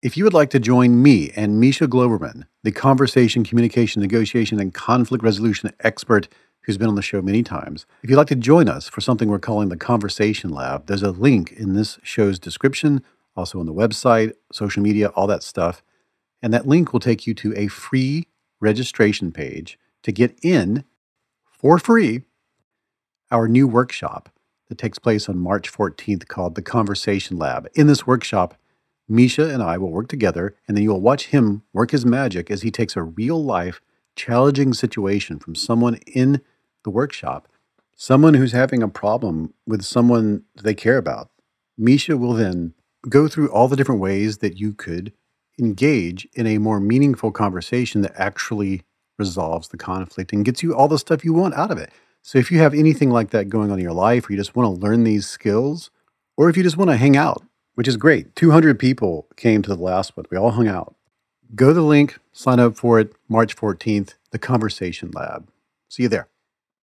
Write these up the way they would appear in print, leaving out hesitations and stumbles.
If you would like to join me and Misha Globerman, the conversation, communication, negotiation, and conflict resolution expert who's been on the show many times, if you'd like to join us for something we're calling the Conversation Lab, there's a link in this show's description, also on the website, social media, all that stuff. And that link will take you to a free registration page to get in for free our new workshop that takes place on March 14th called the Conversation Lab. In this workshop, Misha and I will work together, and then you will watch him work his magic as he takes a real-life, challenging situation from someone in the workshop, someone who's having a problem with someone they care about. Misha will then go through all the different ways that you could engage in a more meaningful conversation that actually resolves the conflict and gets you all the stuff you want out of it. So if you have anything like that going on in your life, or you just want to learn these skills, or if you just want to hang out, which is great. 200 people came to the last one. We all hung out. Go to the link, sign up for it, March 14th, the Conversation Lab. See you there.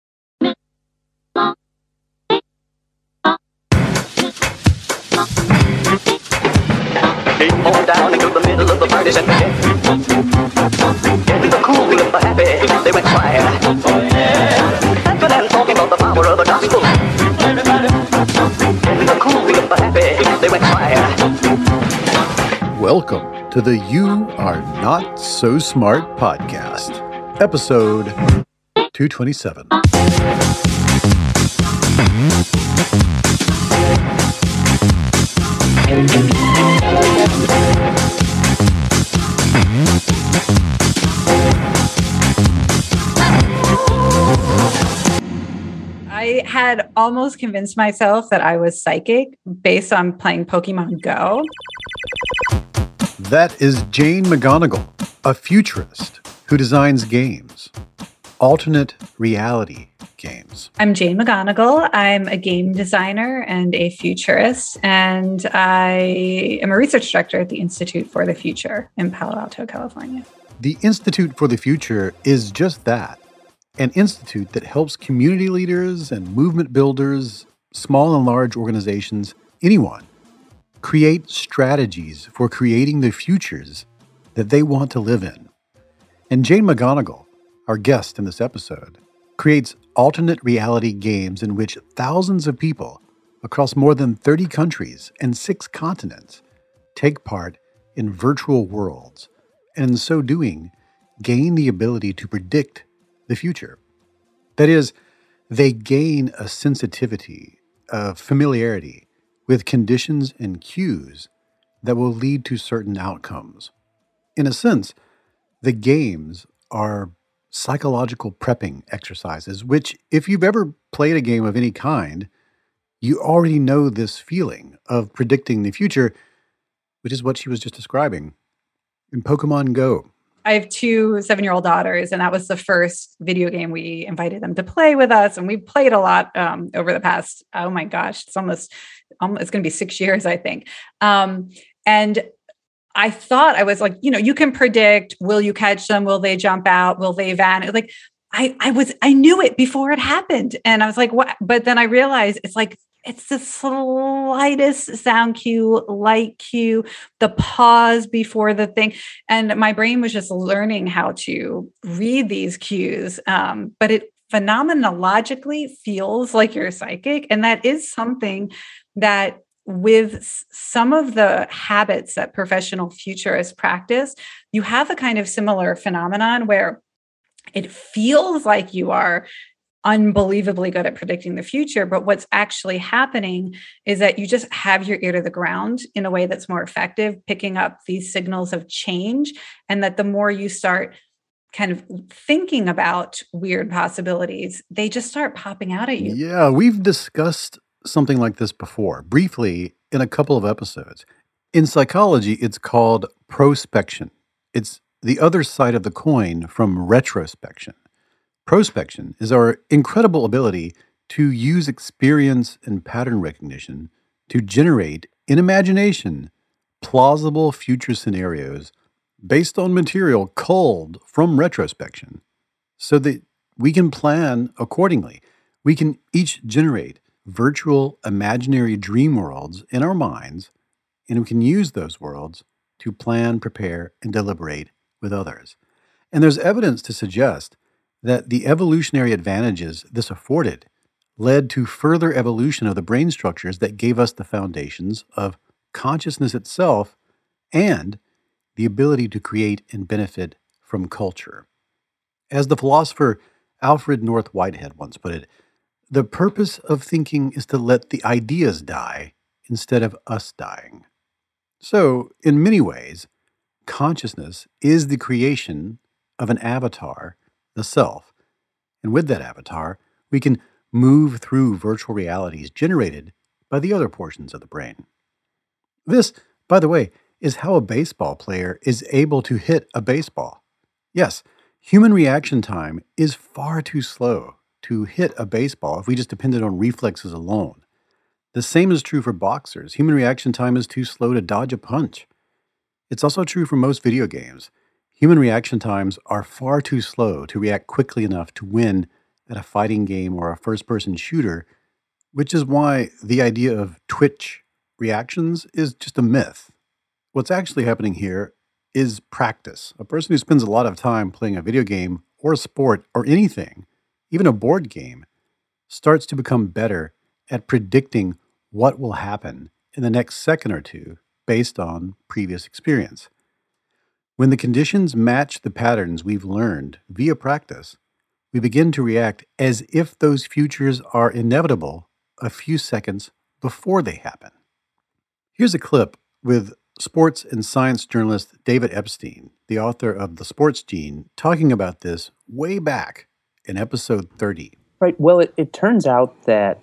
Came on down into the middle of the party and getting the cool and the happy, they went quiet. Dancing and talking about the power of the gospel. Getting the cool and the happy, they went quiet. Welcome to the You Are Not So Smart podcast, episode 227. I had almost convinced myself that I was psychic based on playing Pokemon Go. That is Jane McGonigal, a futurist who designs games, alternate reality games. I'm Jane McGonigal. I'm a game designer and a futurist, and I am a research director at the Institute for the Future in Palo Alto, California. The Institute for the Future is just that, an institute that helps community leaders and movement builders, small and large organizations, anyone, create strategies for creating the futures that they want to live in. And Jane McGonigal, our guest in this episode, creates alternate reality games in which thousands of people across more than 30 countries and 6 continents take part in virtual worlds, and in so doing, gain the ability to predict the future. That is, they gain a sensitivity, a familiarity with conditions and cues that will lead to certain outcomes. In a sense, the games are psychological prepping exercises, which, if you've ever played a game of any kind, you already know this feeling of predicting the future, which is what she was just describing in Pokemon Go. I have 2 7-year-old daughters, and that was the first video game we invited them to play with us. And we've played a lot over the past, oh my gosh, it's almost it's going to be 6 years, I think. And I thought, I was like, you can predict, will you catch them? Will they jump out? Will they vanish? Like I knew it before it happened. And I was like, what? But then I realized it's the slightest sound cue, light cue, the pause before the thing. And my brain was just learning how to read these cues. But it phenomenologically feels like you're psychic. And that is something that with some of the habits that professional futurists practice, you have a kind of similar phenomenon where it feels like you are unbelievably good at predicting the future. But what's actually happening is that you just have your ear to the ground in a way that's more effective, picking up these signals of change. And that the more you start kind of thinking about weird possibilities, they just start popping out at you. Yeah, we've discussed something like this before, briefly in a couple of episodes. In psychology, it's called prospection. It's the other side of the coin from retrospection. Prospection is our incredible ability to use experience and pattern recognition to generate, in imagination, plausible future scenarios based on material culled from retrospection so that we can plan accordingly. We can each generate virtual imaginary dream worlds in our minds, and we can use those worlds to plan, prepare, and deliberate with others. And there's evidence to suggest that the evolutionary advantages this afforded led to further evolution of the brain structures that gave us the foundations of consciousness itself and the ability to create and benefit from culture. As the philosopher Alfred North Whitehead once put it, the purpose of thinking is to let the ideas die instead of us dying. So, in many ways, consciousness is the creation of an avatar, the self. And with that avatar, we can move through virtual realities generated by the other portions of the brain. This, by the way, is how a baseball player is able to hit a baseball. Yes, human reaction time is far too slow to hit a baseball if we just depended on reflexes alone. The same is true for boxers. Human reaction time is too slow to dodge a punch. It's also true for most video games. Human reaction times are far too slow to react quickly enough to win at a fighting game or a first-person shooter, which is why the idea of twitch reactions is just a myth. What's actually happening here is practice. A person who spends a lot of time playing a video game or a sport or anything, even a board game, starts to become better at predicting what will happen in the next second or two based on previous experience. When the conditions match the patterns we've learned via practice, we begin to react as if those futures are inevitable a few seconds before they happen. Here's a clip with sports and science journalist David Epstein, the author of The Sports Gene, talking about this way back in episode 30. Right. Well, it turns out that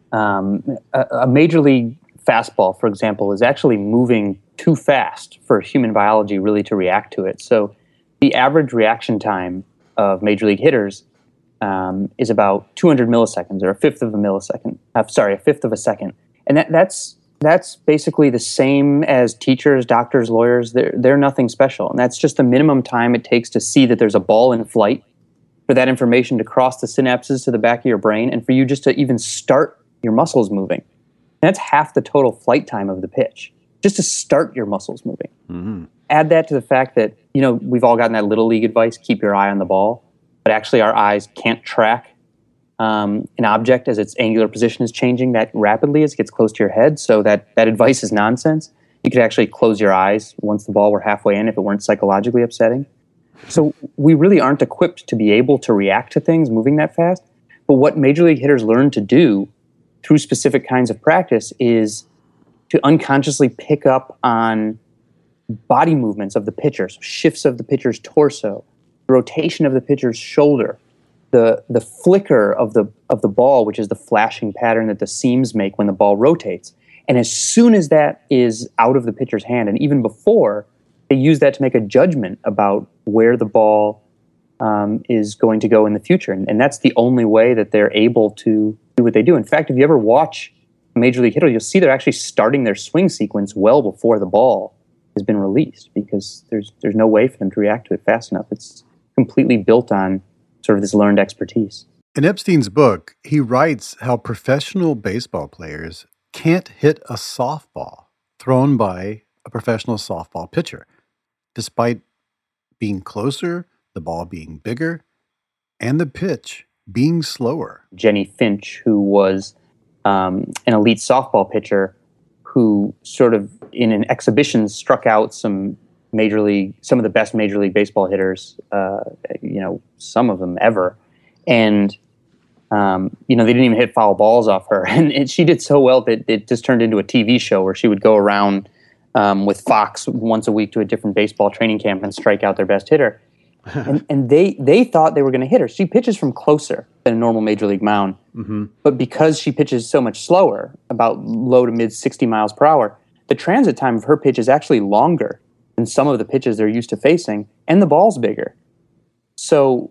a major league fastball, for example, is actually moving too fast for human biology really to react to it. So the average reaction time of major league hitters is about 200 milliseconds, or a fifth of a second. And that's basically the same as teachers, doctors, lawyers. They're nothing special. And that's just the minimum time it takes to see that there's a ball in flight, for that information to cross the synapses to the back of your brain, and for you just to even start your muscles moving. And that's half the total flight time of the pitch, just to start your muscles moving. Mm-hmm. Add that to the fact that, we've all gotten that little league advice, keep your eye on the ball, but actually our eyes can't track an object as its angular position is changing that rapidly as it gets close to your head. So that advice is nonsense. You could actually close your eyes once the ball were halfway in if it weren't psychologically upsetting. So we really aren't equipped to be able to react to things moving that fast. But what major league hitters learn to do through specific kinds of practice is to unconsciously pick up on body movements of the pitcher, so shifts of the pitcher's torso, the rotation of the pitcher's shoulder, the flicker of the ball, which is the flashing pattern that the seams make when the ball rotates. And as soon as that is out of the pitcher's hand, and even before, they use that to make a judgment about where the ball is going to go in the future. And that's the only way that they're able to do what they do. In fact, if you ever watch a major league hitter, you'll see they're actually starting their swing sequence well before the ball has been released, because there's no way for them to react to it fast enough. It's completely built on sort of this learned expertise. In Epstein's book, he writes how professional baseball players can't hit a softball thrown by a professional softball pitcher, despite being closer, the ball being bigger, and the pitch being slower. Jenny Finch, who was an elite softball pitcher, who sort of in an exhibition struck out some of the best Major League Baseball hitters, some of them ever. And, they didn't even hit foul balls off her. And she did so well that it just turned into a TV show where she would go around with Fox once a week to a different baseball training camp and strike out their best hitter. and they thought they were going to hit her. She pitches from closer than a normal Major League mound. Mm-hmm. But because she pitches so much slower, about low to mid 60 miles per hour, the transit time of her pitch is actually longer than some of the pitches they're used to facing, and the ball's bigger. So,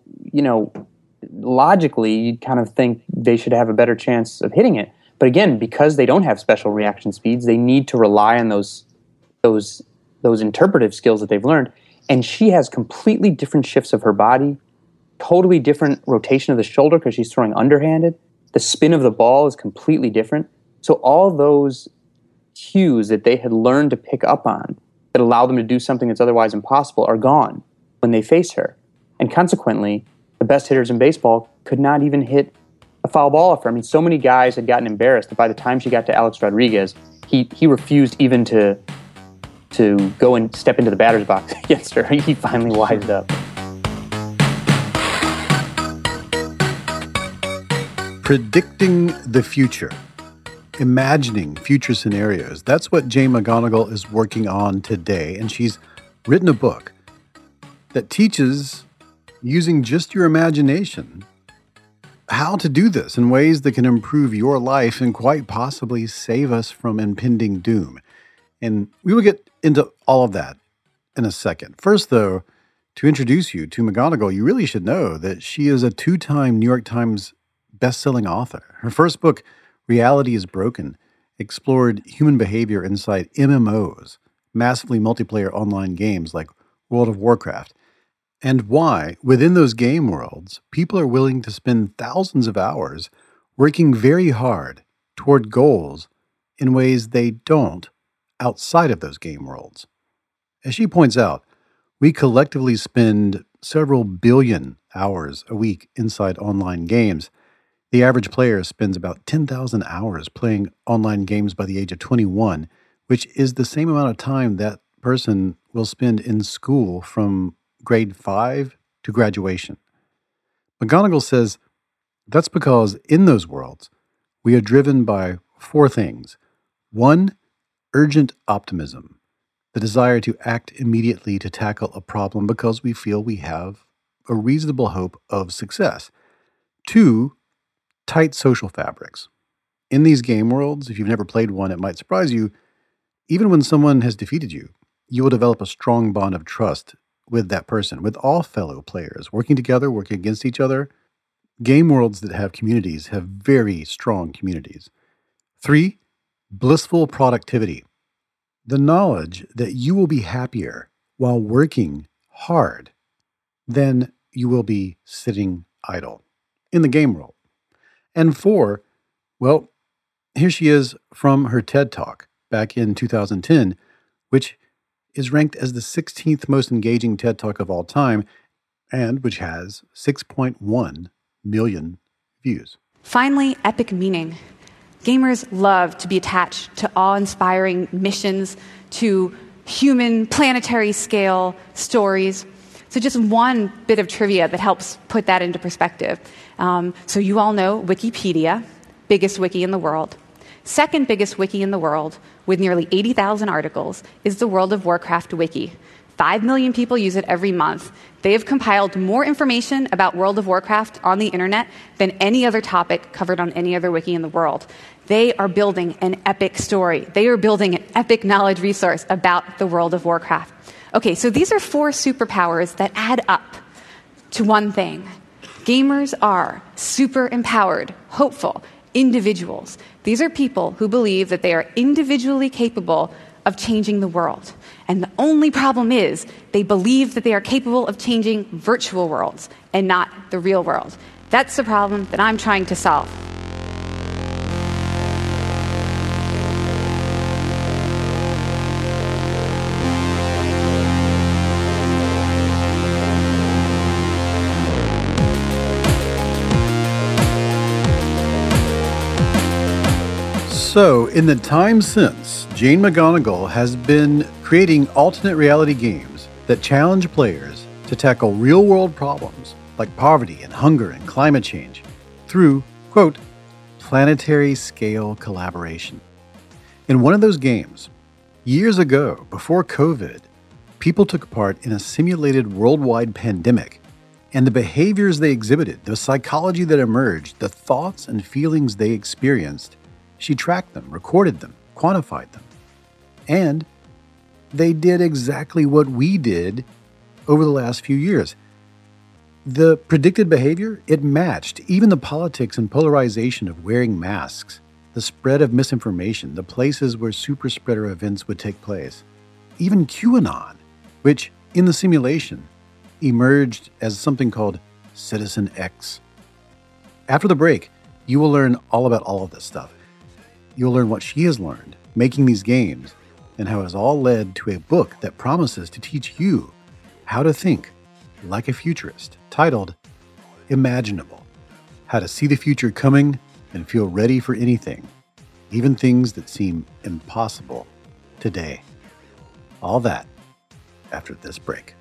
logically, you'd kind of think they should have a better chance of hitting it. But again, because they don't have special reaction speeds, they need to rely on those interpretive skills that they've learned. And she has completely different shifts of her body, totally different rotation of the shoulder because she's throwing underhanded. The spin of the ball is completely different. So all those cues that they had learned to pick up on that allow them to do something that's otherwise impossible are gone when they face her. And consequently, the best hitters in baseball could not even hit a foul ball off her. I mean, so many guys had gotten embarrassed that by the time she got to Alex Rodriguez, he refused even to go and step into the batter's box against her. He finally wised up. Predicting the future. Imagining future scenarios. That's what Jane McGonigal is working on today. And she's written a book that teaches, using just your imagination, how to do this in ways that can improve your life and quite possibly save us from impending doom. And we will get into all of that in a second. First, though, to introduce you to McGonigal, you really should know that she is a 2-time New York Times best-selling author. Her first book, Reality is Broken, explored human behavior inside MMOs, massively multiplayer online games like World of Warcraft, and why, within those game worlds, people are willing to spend thousands of hours working very hard toward goals in ways they don't outside of those game worlds. As she points out, we collectively spend several billion hours a week inside online games. The average player spends about 10,000 hours playing online games by the age of 21, which is the same amount of time that person will spend in school from grade 5 to graduation. McGonigal says that's because in those worlds, we are driven by 4 things. 1, urgent optimism, the desire to act immediately to tackle a problem because we feel we have a reasonable hope of success. 2, tight social fabrics. In these game worlds, if you've never played one, it might surprise you, even when someone has defeated you, you will develop a strong bond of trust with that person, with all fellow players, working together, working against each other. Game worlds that have communities have very strong communities. 3, blissful productivity. The knowledge that you will be happier while working hard than you will be sitting idle in the game world. And 4, well, here she is from her TED Talk back in 2010, which is ranked as the 16th most engaging TED Talk of all time, and which has 6.1 million views. Finally, epic meaning. Gamers love to be attached to awe-inspiring missions, to human planetary scale stories. So just one bit of trivia that helps put that into perspective. So you all know Wikipedia, biggest wiki in the world. Second biggest wiki in the world, with nearly 80,000 articles, is the World of Warcraft wiki. 5 million people use it every month. They have compiled more information about World of Warcraft on the internet than any other topic covered on any other wiki in the world. They are building an epic story. They are building an epic knowledge resource about the World of Warcraft. Okay, so these are 4 superpowers that add up to one thing. Gamers are super empowered, hopeful individuals. These are people who believe that they are individually capable of changing the world. And the only problem is they believe that they are capable of changing virtual worlds and not the real world. That's the problem that I'm trying to solve. So, in the time since, Jane McGonigal has been creating alternate reality games that challenge players to tackle real-world problems like poverty and hunger and climate change through, quote, planetary scale collaboration. In one of those games, years ago, before COVID, people took part in a simulated worldwide pandemic, and the behaviors they exhibited, the psychology that emerged, the thoughts and feelings they experienced, she tracked them, recorded them, quantified them. And they did exactly what we did over the last few years. The predicted behavior, it matched even the politics and polarization of wearing masks, the spread of misinformation, the places where super spreader events would take place. Even QAnon, which in the simulation emerged as something called Citizen X. After the break, you will learn all about all of this stuff. You'll learn what she has learned making these games and how it has all led to a book that promises to teach you how to think like a futurist, titled Imaginable: How to See the Future Coming and Feel Ready for Anything, even things that seem impossible today. All that after this break.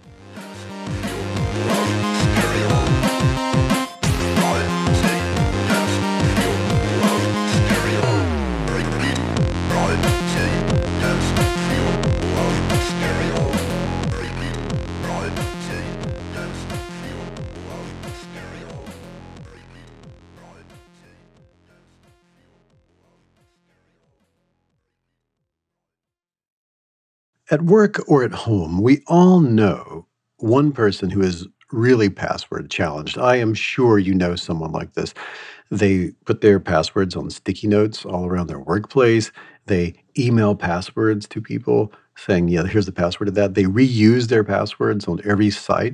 At work or at home, we all know one person who is really password challenged. I am sure you know someone like this. They put their passwords on sticky notes all around their workplace. They email passwords to people saying, yeah, here's the password to that. They reuse their passwords on every site.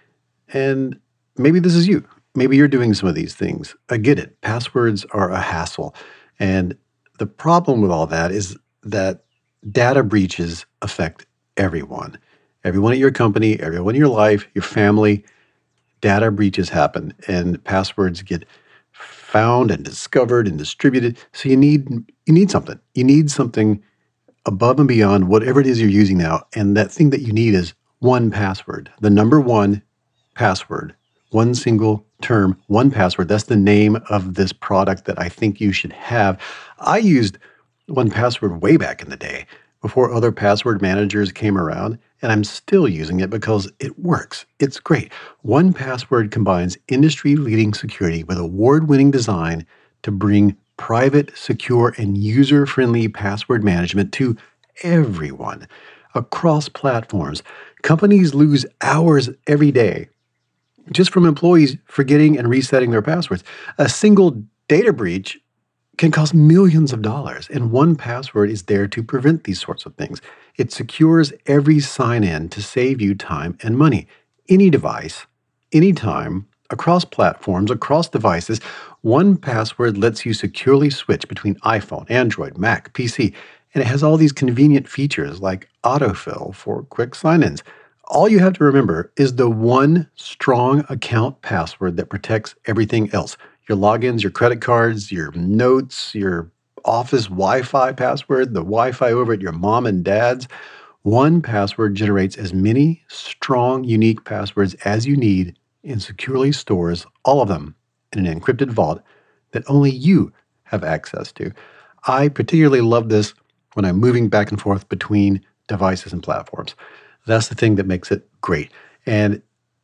And maybe this is you. Maybe you're doing some of these things. I get it. Passwords are a hassle. And the problem with all that is that data breaches affect everyone. Everyone at your company, everyone in your life, your family. Data breaches happen and passwords get found and discovered and distributed. So you need something. You need something above and beyond whatever it is you're using now. And that thing that you need is 1Password. The number 1 password. One single term, 1Password. That's the name of this product that I think you should have. I used 1Password way back in the day before other password managers came around, and I'm still using it because it works. It's great. 1Password combines industry-leading security with award-winning design to bring private, secure, and user-friendly password management to everyone across platforms. Companies lose hours every day just from employees forgetting and resetting their passwords. A single data breach can cost millions of dollars, and 1Password is there to prevent these sorts of things. It secures every sign-in to save you time and money. Any device, anytime, across platforms, across devices, 1Password lets you securely switch between iPhone, Android, Mac, PC, and it has all these convenient features like autofill for quick sign-ins. All you have to remember is the one strong account password that protects everything else. Your logins, your credit cards, your notes, your office Wi-Fi password, the Wi-Fi over at your mom and dad's. 1Password generates as many strong, unique passwords as you need and securely stores all of them in an encrypted vault that only you have access to. I particularly love this when I'm moving back and forth between devices and platforms. That's the thing that makes it great. And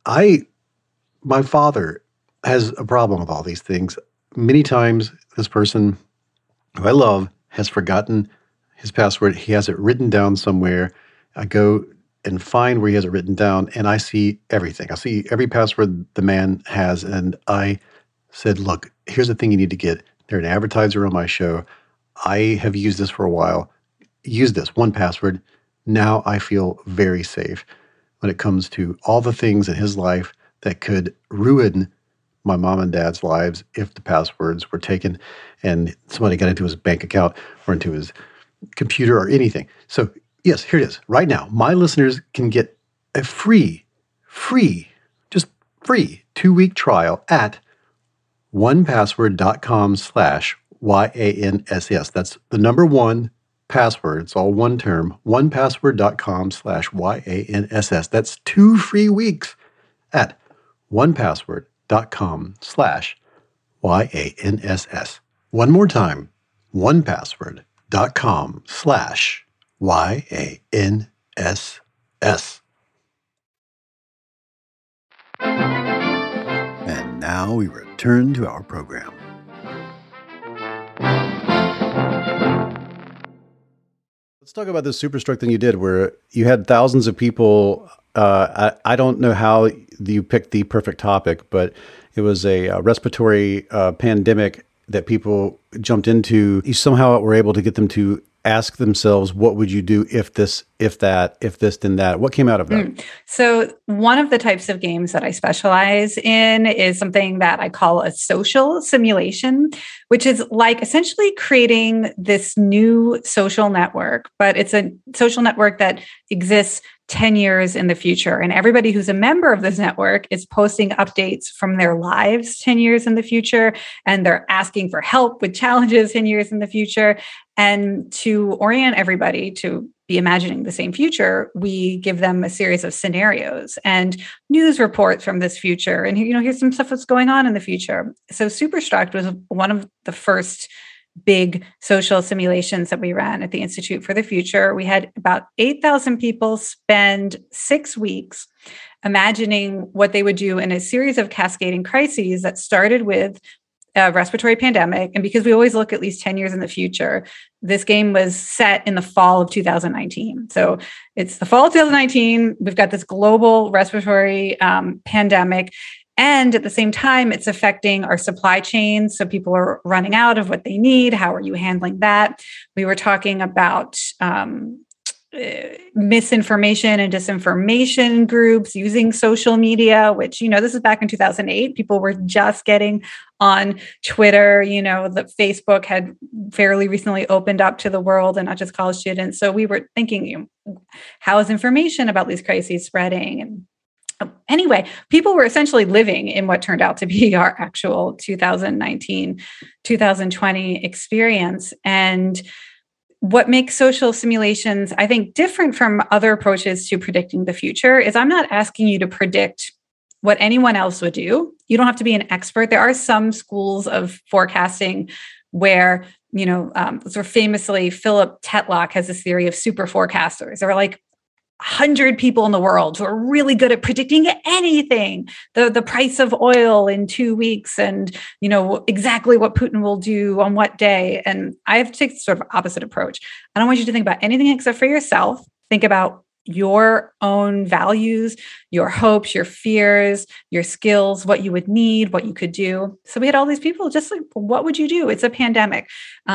my father has a problem with all these things. Many times, this person who I love has forgotten his password. He has it written down somewhere. I go and find where he has it written down, and I see everything. I see every password the man has, and I said, look, here's the thing you need to get. They're an advertiser on my show. I have used this for a while. Use this, 1Password. Now I feel very safe when it comes to all the things in his life that could ruin my mom and dad's lives if the passwords were taken and somebody got into his bank account or into his computer or anything. So yes, here it is. Right now, my listeners can get a free 2-week trial at 1password.com/YANSS. That's the number 1 password. It's all one term. 1password.com/YANSS. That's 2 free weeks at 1password.com/YANSS. One more time, 1password.com/YANSS. And now we return to our program. Let's talk about this Superstruck thing you did where you had thousands of people. I don't know how you picked the perfect topic, but it was a respiratory pandemic that people jumped into. You somehow were able to get them to ask themselves, what would you do if this, if that, if this, then that? What came out of that? So one of the types of games that I specialize in is something that I call a social simulation, which is like essentially creating this new social network, but it's a social network that exists 10 years in the future. And everybody who's a member of this network is posting updates from their lives 10 years in the future. And they're asking for help with challenges 10 years in the future. And to orient everybody to be imagining the same future, we give them a series of scenarios and news reports from this future. And, here's some stuff that's going on in the future. So Superstruct was one of the first big social simulations that we ran at the Institute for the Future. We had about 8,000 people spend 6 weeks imagining what they would do in a series of cascading crises that started with a respiratory pandemic. And because we always look at least 10 years in the future, this game was set in the fall of 2019. So it's the fall of 2019. We've got this global respiratory pandemic. And at the same time, it's affecting our supply chain. So people are running out of what they need. How are you handling that? We were talking about misinformation and disinformation groups using social media, which, this is back in 2008. People were just getting on Twitter. The Facebook had fairly recently opened up to the world and not just college students. So we were thinking, how is information about these crises spreading? And anyway, people were essentially living in what turned out to be our actual 2019, 2020 experience. And what makes social simulations, I think, different from other approaches to predicting the future is I'm not asking you to predict what anyone else would do. You don't have to be an expert. There are some schools of forecasting where, sort of famously, Philip Tetlock has this theory of super forecasters. There are like 100 people in the world who are really good at predicting anything, the price of oil in 2 weeks and, exactly what Putin will do on what day. And I have to take sort of opposite approach. I don't want you to think about anything except for yourself. Think about your own values, your hopes, your fears, your skills, what you would need, what you could do. So we had all these people just like, what would you do? It's a pandemic.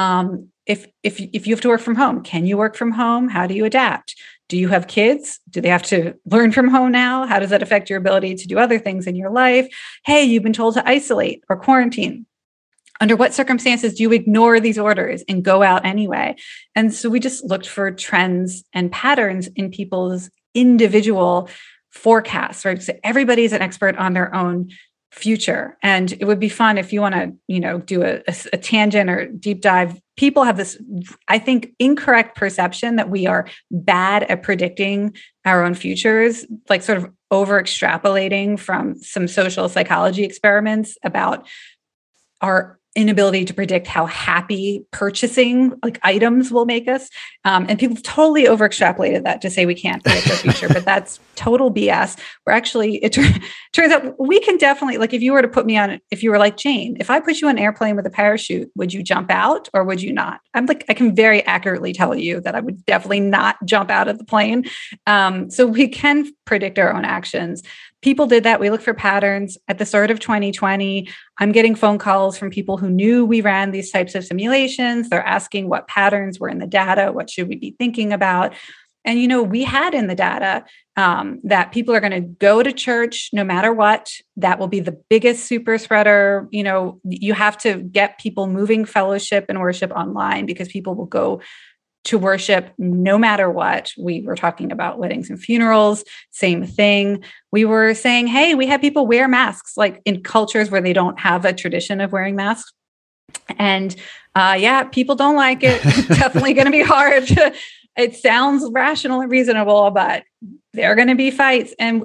If you have to work from home, can you work from home? How do you adapt? Do you have kids? Do they have to learn from home now? How does that affect your ability to do other things in your life? Hey, you've been told to isolate or quarantine. Under what circumstances do you ignore these orders and go out anyway? And so we just looked for trends and patterns in people's individual forecasts, right? So everybody's an expert on their own future. And it would be fun if you want to, do a tangent or deep dive. People have this, I think, incorrect perception that we are bad at predicting our own futures, like sort of over extrapolating from some social psychology experiments about our inability to predict how happy purchasing like items will make us. And people totally over extrapolated that to say we can't predict our future, but that's total BS. We're actually, it turns out we can definitely, like if you were to put me on, if you were like Jane, if I put you on an airplane with a parachute, would you jump out or would you not? I can very accurately tell you that I would definitely not jump out of the plane. So we can predict our own actions. People did that. We looked for patterns at the start of 2020. I'm getting phone calls from people who knew we ran these types of simulations. They're asking what patterns were in the data. What should we be thinking about? And, we had in the data that people are going to go to church no matter what. That will be the biggest super spreader. You have to get people moving fellowship and worship online because people will go to worship no matter what. We were talking about weddings and funerals, same thing. We were saying, hey, we have people wear masks, like in cultures where they don't have a tradition of wearing masks. And people don't like it. It's definitely going to be hard. It sounds rational and reasonable, but there are going to be fights. And,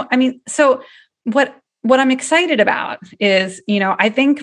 so what I'm excited about is, I think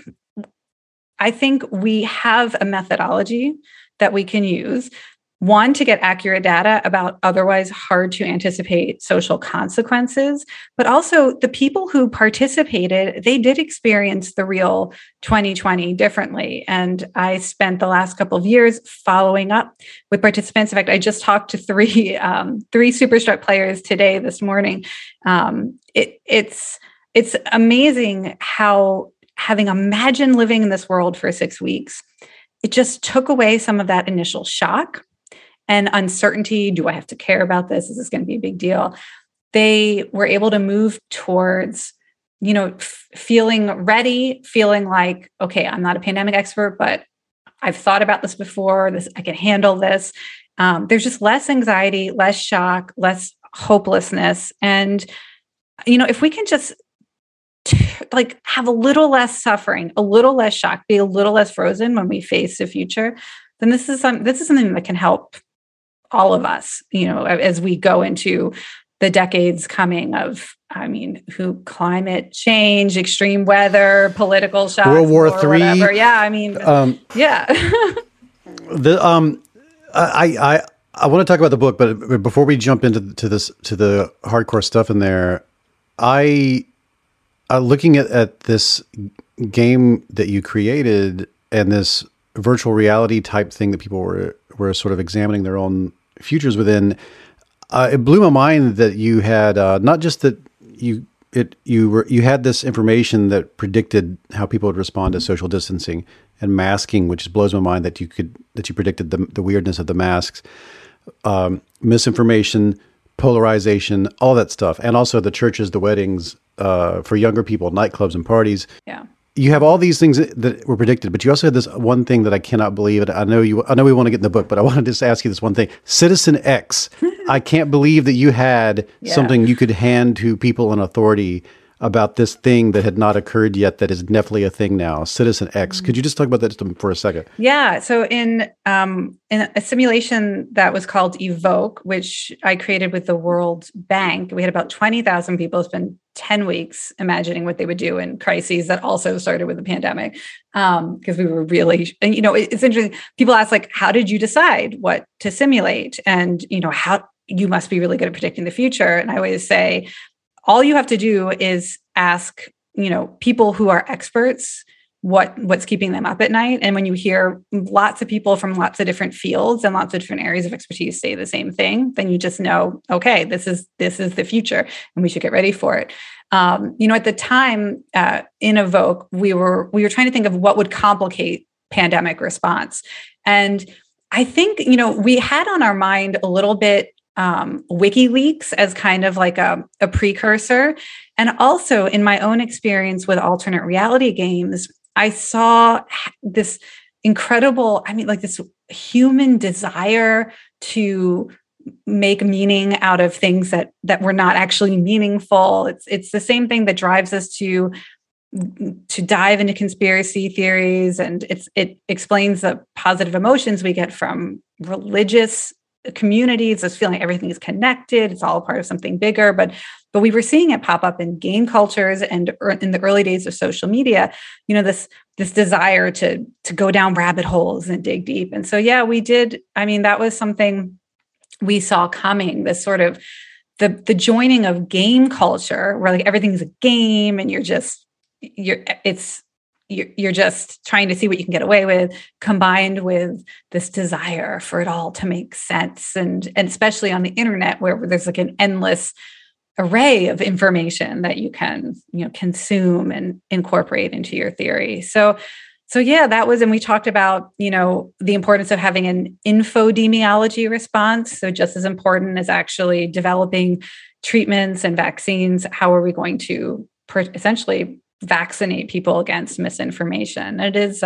we have a methodology that we can use. One, to get accurate data about otherwise hard to anticipate social consequences, but also the people who participated, they did experience the real 2020 differently. And I spent the last couple of years following up with participants. In fact, I just talked to three Superstruct players this morning. It's amazing how having imagined living in this world for 6 weeks, it just took away some of that initial shock. and uncertainty. Do I have to care about this? Is this going to be a big deal? They were able to move towards, feeling ready, feeling like, okay, I'm not a pandemic expert, but I've thought about this before. I can handle this. There's just less anxiety, less shock, less hopelessness. And, if we can just have a little less suffering, a little less shock, be a little less frozen when we face the future, then this is something that can help all of us, as we go into the decades coming of, climate change, extreme weather, political shocks, World War III. Whatever. Yeah. Yeah. I want to talk about the book, but before we jump into the hardcore stuff in there, looking at this game that you created and this virtual reality type thing that people were sort of examining their own futures within, it blew my mind that you had not just that you had this information that predicted how people would respond to social distancing and masking, which blows my mind that you predicted the weirdness of the masks, misinformation, polarization, all that stuff, and also the churches, the weddings for younger people, nightclubs and parties. Yeah. You have all these things that were predicted, but you also had this one thing that I cannot believe. And I know we want to get in the book, but I wanted to just ask you this one thing: Citizen X. I can't believe that you had something you could hand to people in authority about this thing that had not occurred yet, that is definitely a thing now. Citizen X. Could you just talk about that just for a second? Yeah. So in a simulation that was called Evoke, which I created with the World Bank, we had about 20,000 people spend 10 weeks imagining what they would do in crises that also started with the pandemic. Because we were really, and it's interesting. People ask, how did you decide what to simulate? And, how you must be really good at predicting the future. And I always say, all you have to do is ask, people who are experts what's keeping them up at night. And when you hear lots of people from lots of different fields and lots of different areas of expertise say the same thing, then you just know, okay, this is the future and we should get ready for it. At the time in Evoke, we were trying to think of what would complicate pandemic response. And I think, we had on our mind a little bit WikiLeaks as kind of like a precursor. And also in my own experience with alternate reality games, I saw this incredible, this human desire to make meaning out of things that were not actually meaningful. It's the same thing that drives us to dive into conspiracy theories, and it explains the positive emotions we get from religious communities, this feeling everything is connected, it's all a part of something bigger. But we were seeing it pop up in game cultures and in the early days of social media, this desire to go down rabbit holes and dig deep. And so, we did. That was something we saw coming, this sort of the joining of game culture where everything's a game and you're just trying to see what you can get away with, combined with this desire for it all to make sense. And especially on the internet where there's an endless array of information that you can, consume and incorporate into your theory. So that was, and we talked about, the importance of having an infodemiology response. So just as important as actually developing treatments and vaccines, how are we going to essentially vaccinate people against misinformation? It is,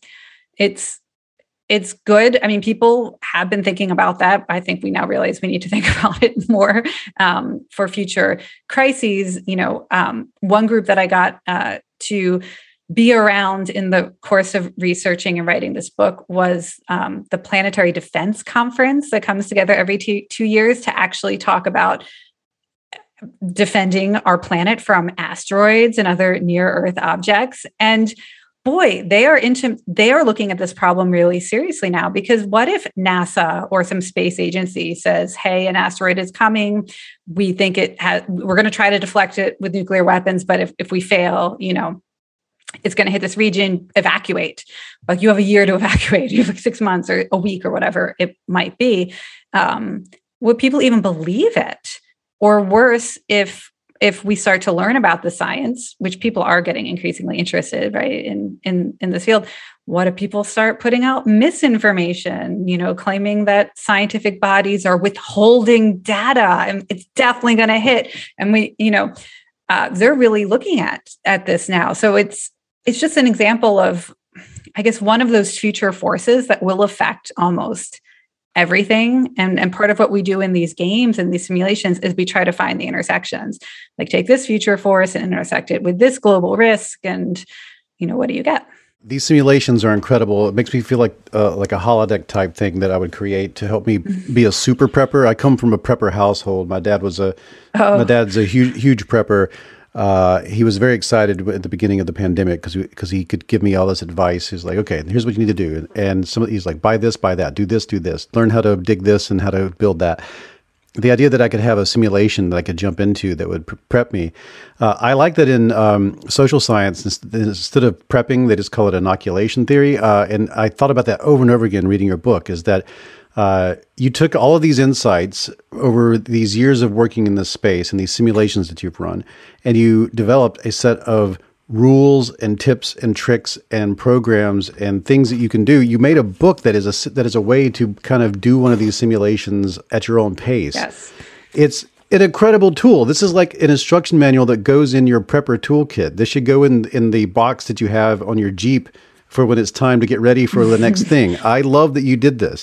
it's good. People have been thinking about that. I think we now realize we need to think about it more for future crises. One group that I got to be around in the course of researching and writing this book was the Planetary Defense Conference that comes together every 2 years to actually talk about defending our planet from asteroids and other near-Earth objects. And boy, they are looking at this problem really seriously now, because what if NASA or some space agency says, hey, an asteroid is coming. We think we're going to try to deflect it with nuclear weapons, but if we fail, it's going to hit this region, evacuate. You have a year to evacuate. You have 6 months or a week or whatever it might be. Would people even believe it? Or worse, if we start to learn about the science, which people are getting increasingly interested, right, in this field, what if people start putting out misinformation, claiming that scientific bodies are withholding data and it's definitely going to hit? And they're really looking at this now. So it's just an example of, I guess, one of those future forces that will affect almost everything. And part of what we do in these games and these simulations is we try to find the intersections, like take this future force and intersect it with this global risk. And, what do you get? These simulations are incredible. It makes me feel like a holodeck type thing that I would create to help me be a super prepper. I come from a prepper household. My dad's a huge prepper. He was very excited at the beginning of the pandemic because he could give me all this advice. He's like, okay, here's what you need to do. And he's like, buy this, buy that, do this, learn how to dig this and how to build that. The idea that I could have a simulation that I could jump into that would prep me. I like that in social science, instead of prepping, they just call it inoculation theory. And I thought about that over and over again reading your book, is that you took all of these insights over these years of working in this space and these simulations that you've run, and you developed a set of rules and tips and tricks and programs and things that you can do. You made a book that is a way to kind of do one of these simulations at your own pace. Yes. It's an incredible tool. This is like an instruction manual that goes in your prepper toolkit. This should go in the box that you have on your Jeep for when it's time to get ready for the next thing. I love that you did this.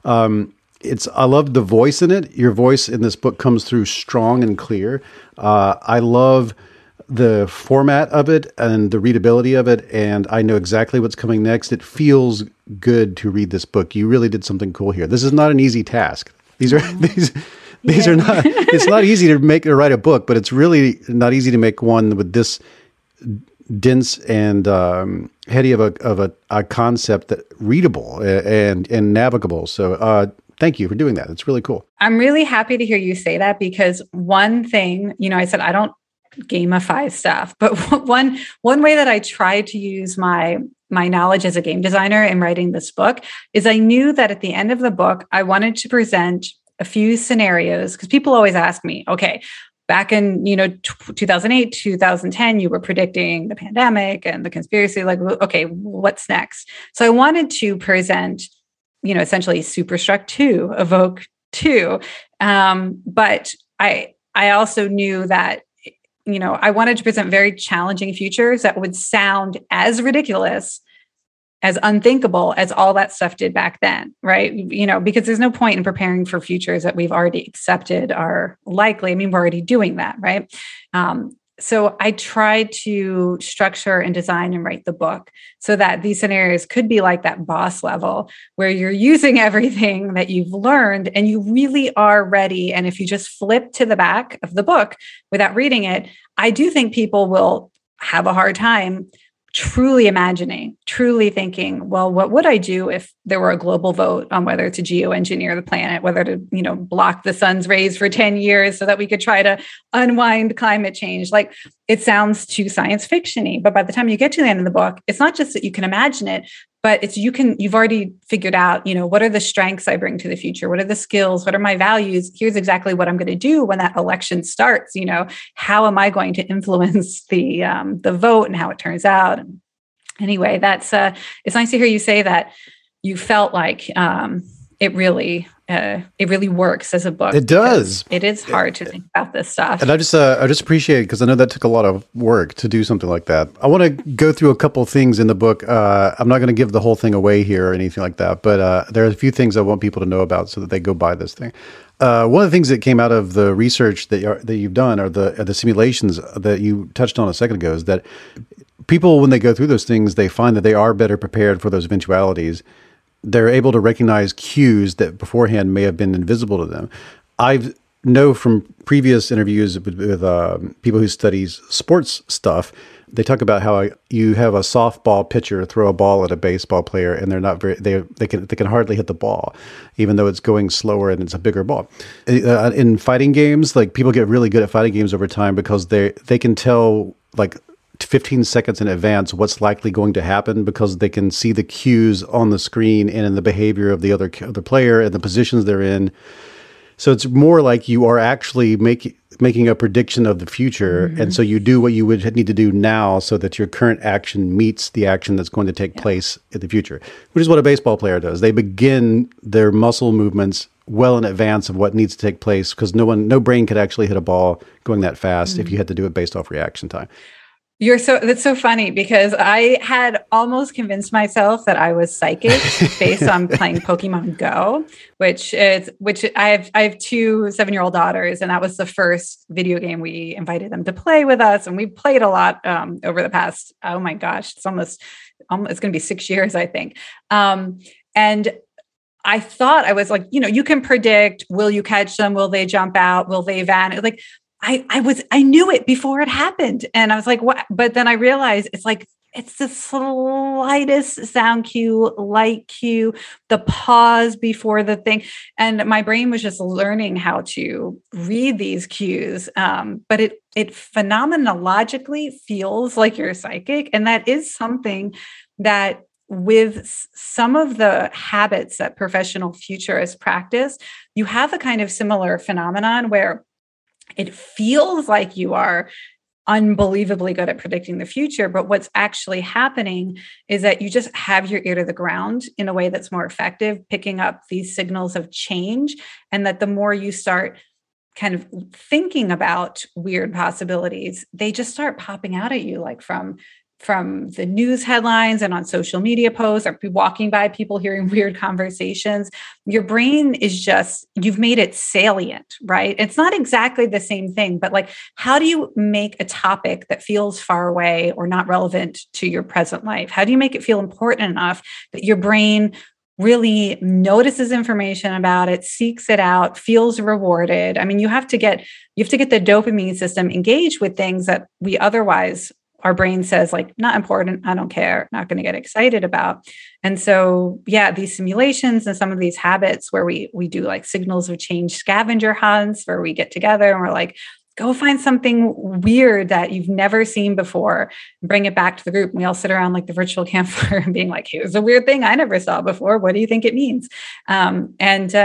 I love the voice in it. Your voice in this book comes through strong and clear. I love the format of it and the readability of it, and I know exactly what's coming next. It feels good to read this book. You really did something cool here. This is not an easy task. These are not. It's not easy to write a book, but it's really not easy to make one with this dense and heady of a concept that readable and navigable. So thank you for doing that. It's really cool. I'm really happy to hear you say that, because one thing, I said I don't gamify stuff, but one way that I try to use my knowledge as a game designer in writing this book is I knew that at the end of the book, I wanted to present a few scenarios, because people always ask me, okay, back in 2008, 2010, you were predicting the pandemic and the conspiracy, like, okay, what's next? So I wanted to present, essentially Superstruck 2, Evoke 2, but I also knew that I wanted to present very challenging futures that would sound as ridiculous, as unthinkable as all that stuff did back then, right? Because there's no point in preparing for futures that we've already accepted are likely. I mean, we're already doing that, right? So I tried to structure and design and write the book so that these scenarios could be like that boss level where you're using everything that you've learned and you really are ready. And if you just flip to the back of the book without reading it, I do think people will have a hard time truly imagining, truly thinking, well, what would I do if there were a global vote on whether to geoengineer the planet, whether to, block the sun's rays for 10 years so that we could try to unwind climate change? Like, it sounds too science fiction-y, but by the time you get to the end of the book, it's not just that you can imagine it, but you've already figured out, what are the strengths I bring to the future? What are the skills? What are my values? Here's exactly what I'm going to do when that election starts. How am I going to influence the vote and how it turns out? And anyway, it's nice to hear you say that you felt like it really works as a book. It does. It is hard to think about this stuff. And I just appreciate it, because I know that took a lot of work to do something like that. I want to go through a couple of things in the book. I'm not going to give the whole thing away here or anything like that, but there are a few things I want people to know about so that they go buy this thing. One of the things that came out of the research that you've done, or the simulations that you touched on a second ago, is that people, when they go through those things, they find that they are better prepared for those eventualities. They're able to recognize cues that beforehand may have been invisible to them. I know from previous interviews with people who studies sports stuff, they talk about how you have a softball pitcher throw a ball at a baseball player, and they're not they can hardly hit the ball, even though it's going slower and it's a bigger ball. In fighting games, like, people get really good at fighting games over time because they can tell, like, 15 seconds in advance what's likely going to happen, because they can see the cues on the screen and in the behavior of the other player and the positions they're in. So it's more like you are actually making a prediction of the future. And so you do what you would need to do now so that your current action meets the action that's going to take place in the future, which is what a baseball player does. They begin their muscle movements well in advance of what needs to take place, because no brain could actually hit a ball going that fast if you had to do it based off reaction time. That's so funny, because I had almost convinced myself that I was psychic based on playing Pokemon Go, which I have two 7-year-old daughters, and that was the first video game we invited them to play with us. And we played a lot over the past, oh my gosh, it's going to be 6 years, I think. And I thought, I was like, you can predict, will you catch them? Will they jump out? Will they vanish? Like, I knew it before it happened. And I was like, what? But then I realized it's the slightest sound cue, light cue, the pause before the thing. And my brain was just learning how to read these cues. But it phenomenologically feels like you're psychic. And that is something that, with some of the habits that professional futurists practice, you have a kind of similar phenomenon where it feels like you are unbelievably good at predicting the future. But what's actually happening is that you just have your ear to the ground in a way that's more effective, picking up these signals of change. And that the more you start kind of thinking about weird possibilities, they just start popping out at you, like from the news headlines and on social media posts, or walking by people hearing weird conversations. Your brain is just, you've made it salient, right? It's not exactly the same thing, but like, how do you make a topic that feels far away or not relevant to your present life? How do you make it feel important enough that your brain really notices information about it, seeks it out, feels rewarded? I mean, you have to get the dopamine system engaged with things that we otherwise, our brain says, like, not important, I don't care, not going to get excited about. And so, these simulations and some of these habits where we do like signals of change scavenger hunts, where we get together and we're like, go find something weird that you've never seen before, bring it back to the group. And we all sit around like the virtual campfire and being like, here's a weird thing I never saw before. What do you think it means? And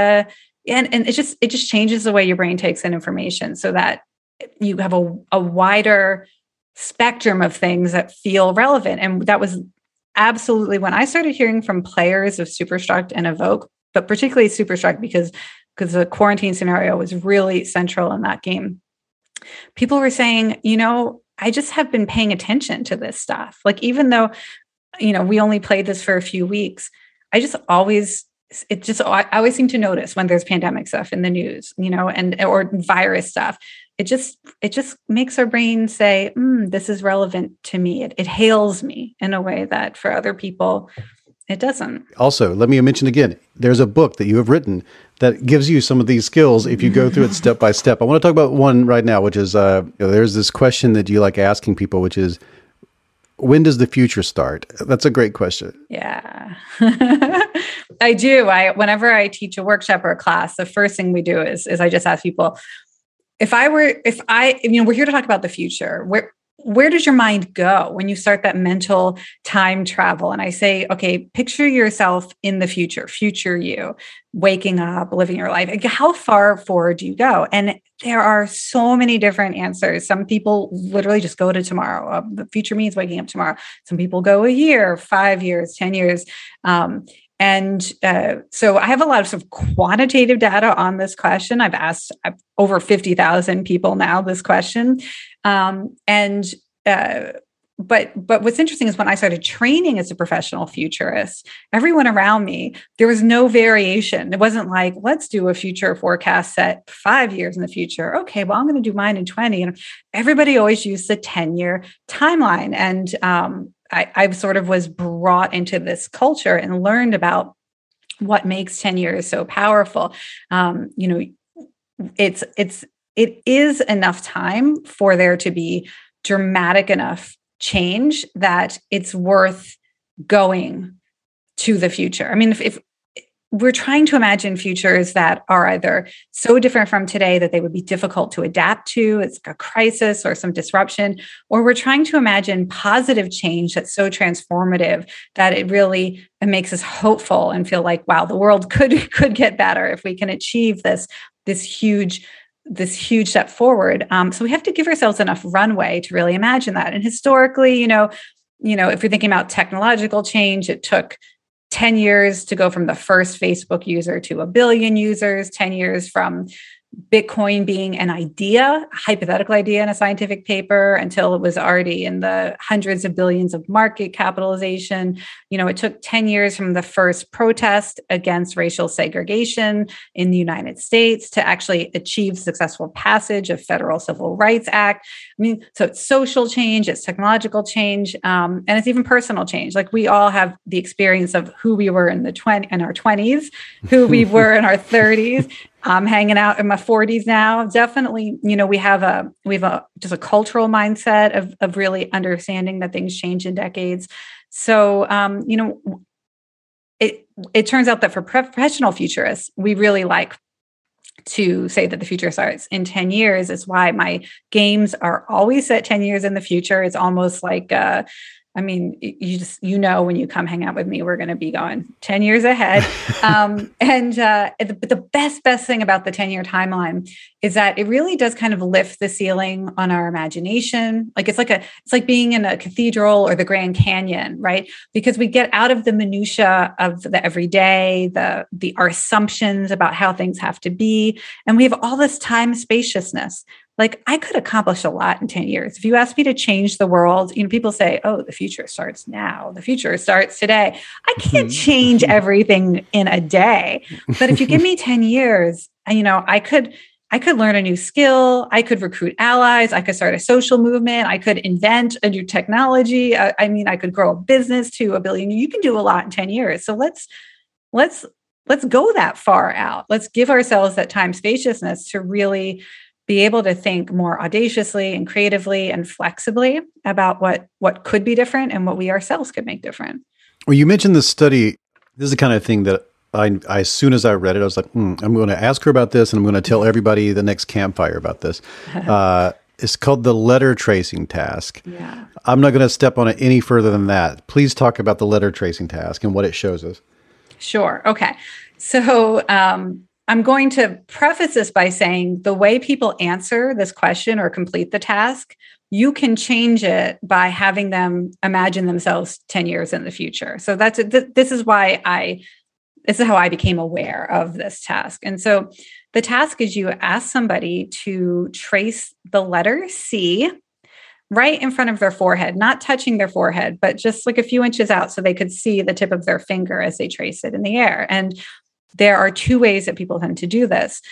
it just changes the way your brain takes in information, so that you have a wider spectrum of things that feel relevant. And that was absolutely when I started hearing from players of Superstruct and Evoke, but particularly Superstruct because the quarantine scenario was really central in that game. People were saying, I just have been paying attention to this stuff. Like, even though, we only played this for a few weeks, I always seem to notice when there's pandemic stuff in the news, or virus stuff. It just makes our brain say, this is relevant to me. It hails me in a way that for other people, it doesn't. Also, let me mention again, there's a book that you have written that gives you some of these skills if you go through it step by step. I want to talk about one right now, which is, there's this question that you like asking people, which is, when does the future start? That's a great question. Yeah, I do. Whenever I teach a workshop or a class, the first thing we do is I just ask people, we're here to talk about the future. Where does your mind go when you start that mental time travel? And I say, okay, picture yourself in the future you, waking up, living your life. How far forward do you go? And there are so many different answers. Some people literally just go to tomorrow. The future means waking up tomorrow. Some people go a year, 5 years, 10 years. So I have a lot of sort of quantitative data on this question. I've asked over 50,000 people now this question. But what's interesting is when I started training as a professional futurist, everyone around me, there was no variation. It wasn't like, let's do a future forecast set 5 years in the future. Okay, well, I'm going to do mine in 20. And everybody always used the 10-year timeline. And I sort of was brought into this culture and learned about what makes 10 years so powerful. It is enough time for there to be dramatic enough change that it's worth going to the future. I mean, if we're trying to imagine futures that are either so different from today that they would be difficult to adapt to, it's a crisis or some disruption, or we're trying to imagine positive change that's so transformative that it makes us hopeful and feel like, wow, the world could get better if we can achieve this this huge step forward. So we have to give ourselves enough runway to really imagine that. And historically, if you're thinking about technological change, it took 10 years to go from the first Facebook user to 1 billion users, 10 years from Bitcoin being an idea, a hypothetical idea in a scientific paper, until it was already in the hundreds of billions of market capitalization. It took 10 years from the first protest against racial segregation in the United States to actually achieve successful passage of Federal Civil Rights Act. So it's social change, it's technological change, and it's even personal change. Like, we all have the experience of who we were in our 20s, who we were in our 30s. I'm hanging out in my 40s now. Definitely, we have just a cultural mindset of really understanding that things change in decades. So, it turns out that for professional futurists, we really like to say that the future starts in 10 years. It's why my games are always set 10 years in the future. It's almost like, when you come hang out with me, we're going to be going 10 years ahead. The best thing about the 10-year timeline is that it really does kind of lift the ceiling on our imagination. Like, it's like being in a cathedral or the Grand Canyon, right? Because we get out of the minutia of the everyday, our assumptions about how things have to be. And we have all this time spaciousness. Like, I could accomplish a lot in 10 years. If you ask me to change the world, people say, oh, the future starts now. The future starts today. I can't change everything in a day. But if you give me 10 years, I could learn a new skill. I could recruit allies. I could start a social movement. I could invent a new technology. I could grow a business to 1 billion. You can do a lot in 10 years. So let's go that far out. Let's give ourselves that time spaciousness to really be able to think more audaciously and creatively and flexibly about what could be different and what we ourselves could make different. Well, you mentioned this study. This is the kind of thing that I as soon as I read it, I was like, I'm going to ask her about this, and I'm going to tell everybody the next campfire about this. It's called the letter tracing task. Yeah. I'm not going to step on it any further than that. Please talk about the letter tracing task and what it shows us. Sure. Okay. So, I'm going to preface this by saying the way people answer this question or complete the task, you can change it by having them imagine themselves 10 years in the future. So this is how I became aware of this task. And so the task is you ask somebody to trace the letter C right in front of their forehead, not touching their forehead, but just like a few inches out so they could see the tip of their finger as they trace it in the air. And there are two ways that people tend to do this.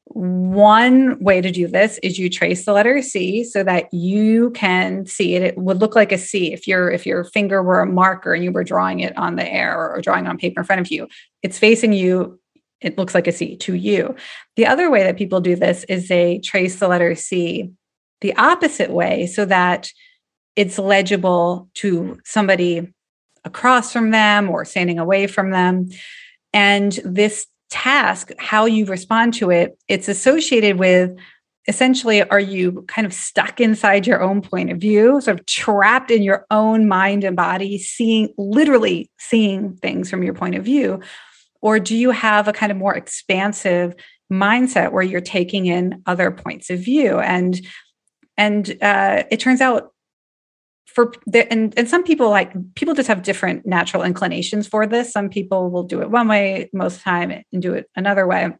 One way to do this is you trace the letter C so that you can see it. It would look like a C if your finger were a marker and you were drawing it on the air or drawing it on paper in front of you. It's facing you. It looks like a C to you. The other way that people do this is they trace the letter C the opposite way so that it's legible to somebody across from them or standing away from them. And this task, how you respond to it, it's associated with essentially, are you kind of stuck inside your own point of view, sort of trapped in your own mind and body, literally seeing things from your point of view? Or do you have a kind of more expansive mindset where you're taking in other points of view? And it turns out and some people just have different natural inclinations for this. Some people will do it one way most of the time and do it another way.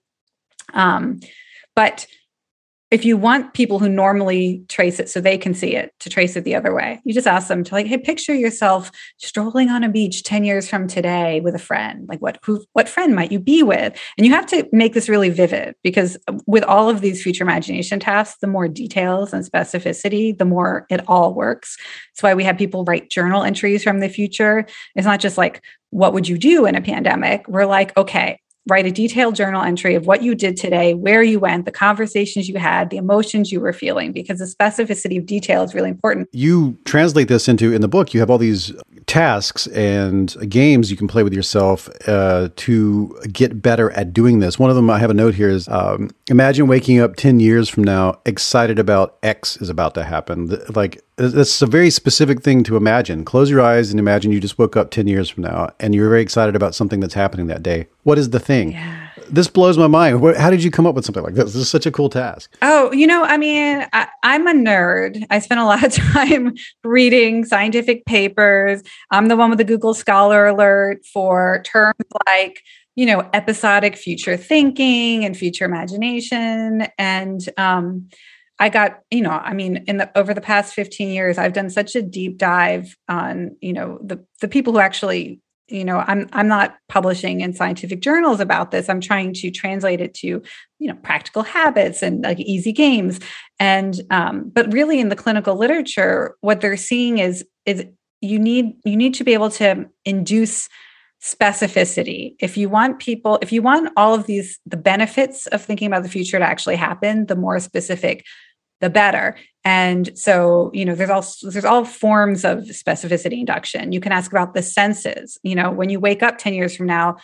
But if you want people who normally trace it so they can see it to trace it the other way, you just ask them to hey, picture yourself strolling on a beach 10 years from today with a friend. Like what friend might you be with? And you have to make this really vivid because with all of these future imagination tasks, the more details and specificity, the more it all works. That's why we have people write journal entries from the future. It's not just like, what would you do in a pandemic? We're like, okay, write a detailed journal entry of what you did today, where you went, the conversations you had, the emotions you were feeling, because the specificity of detail is really important. You translate this in the book, you have all these tasks and games you can play with yourself to get better at doing this. One of them I have a note here is, imagine waking up 10 years from now, excited about X is about to happen. Like, that's a very specific thing to imagine. Close your eyes and imagine you just woke up 10 years from now and you're very excited about something that's happening that day. What is the thing? Yeah. this blows my mind. How did you come up with something like this? This is such a cool task. Oh, I mean, I'm a nerd. I spend a lot of time reading scientific papers. I'm the one with the Google Scholar alert for terms like, episodic future thinking and future imagination. And I got, over the past 15 years, I've done such a deep dive on, the people who actually, I'm not publishing in scientific journals about this. I'm trying to translate it to, practical habits and like easy games. And, but really in the clinical literature, what they're seeing is you need to be able to induce specificity. If you want all of the benefits of thinking about the future to actually happen, the more specific, the better. And so, there's all forms of specificity induction. You can ask about the senses. When you wake up 10 years from now,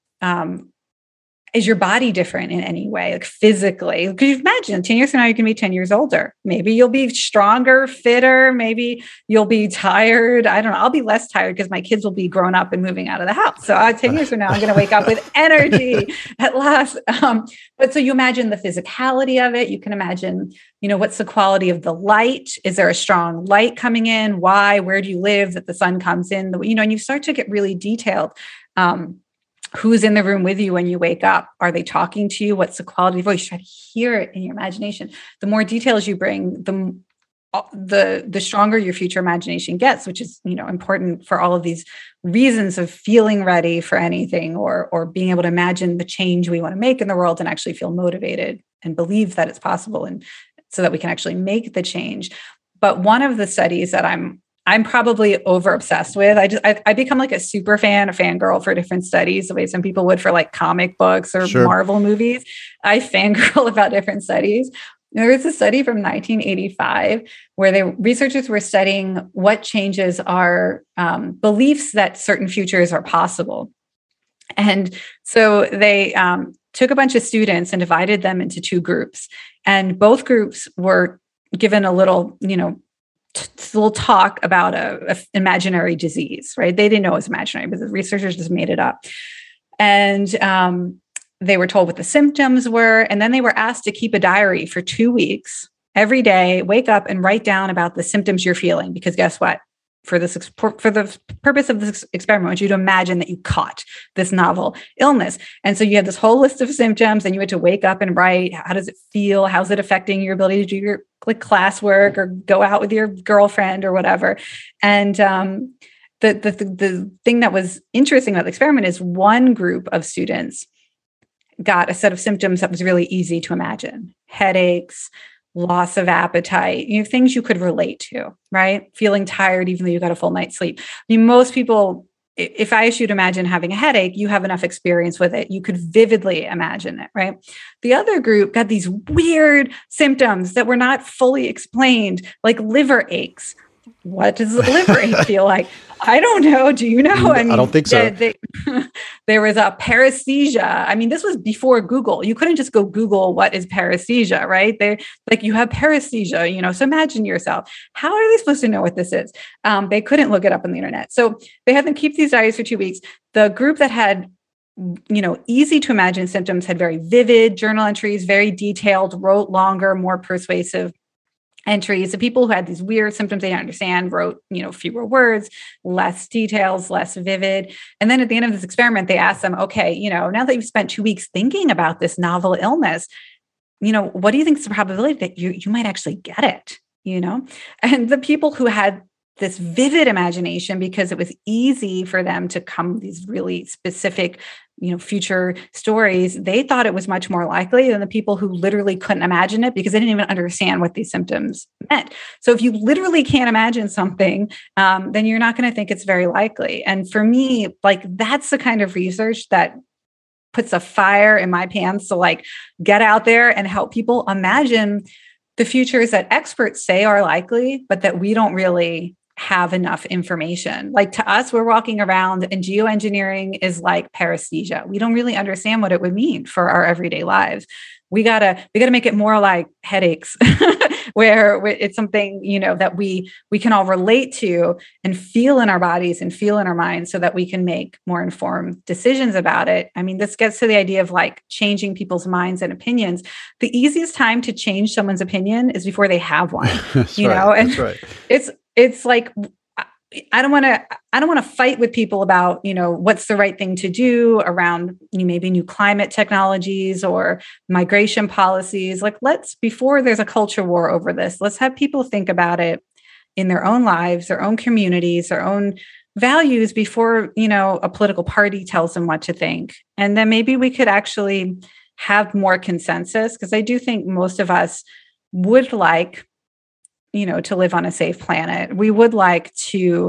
is your body different in any way, like physically? Because you imagine 10 years from now, you can be 10 years older. Maybe you'll be stronger, fitter. Maybe you'll be tired. I don't know. I'll be less tired because my kids will be grown up and moving out of the house. So 10 years from now, I'm going to wake up with energy at last. But so you imagine the physicality of it. You can imagine, what's the quality of the light? Is there a strong light coming in? Why? Where do you live that the sun comes in? And you start to get really detailed. Who's in the room with you when you wake up? Are they talking to you? What's the quality of voice? Try to hear it in your imagination. The more details you bring, the stronger your future imagination gets, which is, important for all of these reasons of feeling ready for anything or being able to imagine the change we want to make in the world and actually feel motivated and believe that it's possible and so that we can actually make the change. But one of the studies that I'm probably over obsessed with. I become like a super fan, a fangirl for different studies, the way some people would for like comic books or Marvel movies. I fangirl about different studies. There was a study from 1985 where the researchers were studying what changes are beliefs that certain futures are possible. And so they took a bunch of students and divided them into two groups. And both groups were given a little, little talk about a imaginary disease, right? They didn't know it was imaginary, but the researchers just made it up. And they were told what the symptoms were. And then they were asked to keep a diary for 2 weeks, every day, wake up and write down about the symptoms you're feeling. Because guess what? For the purpose of this experiment, I want you to imagine that you caught this novel illness. And so you had this whole list of symptoms and you had to wake up and write, how does it feel? How's it affecting your ability to do your classwork or go out with your girlfriend or whatever? And the thing that was interesting about the experiment is one group of students got a set of symptoms that was really easy to imagine: headaches, loss of appetite, things you could relate to, right? Feeling tired, even though you got a full night's sleep. I mean, most people, if I ask you to imagine having a headache, you have enough experience with it. You could vividly imagine it, right? The other group got these weird symptoms that were not fully explained, like liver aches. What does the liver ache feel like? I don't know. Do you know? I don't think so. There was a paresthesia. I mean, this was before Google. You couldn't just go Google what is paresthesia, right? You have paresthesia, so imagine yourself. How are they supposed to know what this is? They couldn't look it up on the internet. So they had them keep these diaries for 2 weeks. The group that had easy to imagine symptoms had very vivid journal entries, very detailed, wrote longer, more persuasive entries. The people who had these weird symptoms they didn't understand wrote, fewer words, less details, less vivid. And then at the end of this experiment, they asked them, okay, now that you've spent 2 weeks thinking about this novel illness, what do you think is the probability that you might actually get it? And the people who had this vivid imagination, because it was easy for them to come these really specific, future stories, they thought it was much more likely than the people who literally couldn't imagine it because they didn't even understand what these symptoms meant. So if you literally can't imagine something, then you're not going to think it's very likely. And for me, that's the kind of research that puts a fire in my pants to get out there and help people imagine the futures that experts say are likely, but that we don't really have enough information. To us, we're walking around and geoengineering is like paresthesia. We don't really understand what it would mean for our everyday lives. we gotta make it more like headaches, where it's something, that we can all relate to and feel in our bodies and feel in our minds, so that we can make more informed decisions about it. I mean, this gets to the idea of like changing people's minds and opinions. The easiest time to change someone's opinion is before they have one. That's And that's right. it's like, I don't want to fight with people about, what's the right thing to do around maybe new climate technologies or migration policies. Like, before there's a culture war over this, let's have people think about it in their own lives, their own communities, their own values before, a political party tells them what to think. And then maybe we could actually have more consensus, because I do think most of us would like, to live on a safe planet. We would like to,